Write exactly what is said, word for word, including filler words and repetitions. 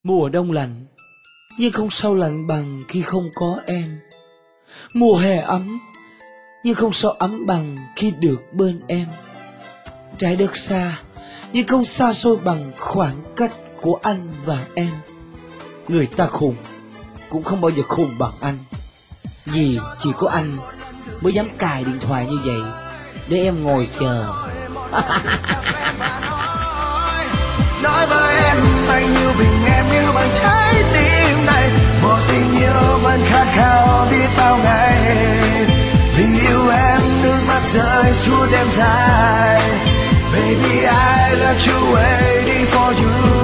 Mùa đông lạnh, nhưng không sao lạnh bằng khi không có em. Mùa hè ấm, nhưng không sao ấm bằng khi được bên em. Trái đất xa, nhưng không xa xôi bằng khoảng cách của anh và em. Người ta khùng, cũng không bao giờ khùng bằng anh. Vì chỉ có anh mới dám cài điện thoại như vậy để em ngồi chờ. Nói với em anh yêu bình em yêu bằng trái tim này, một tình yêu vẫn khát khao biết bao ngày. Vì yêu em nước mắt rơi suốt đêm dài. Baby I love you waiting for you.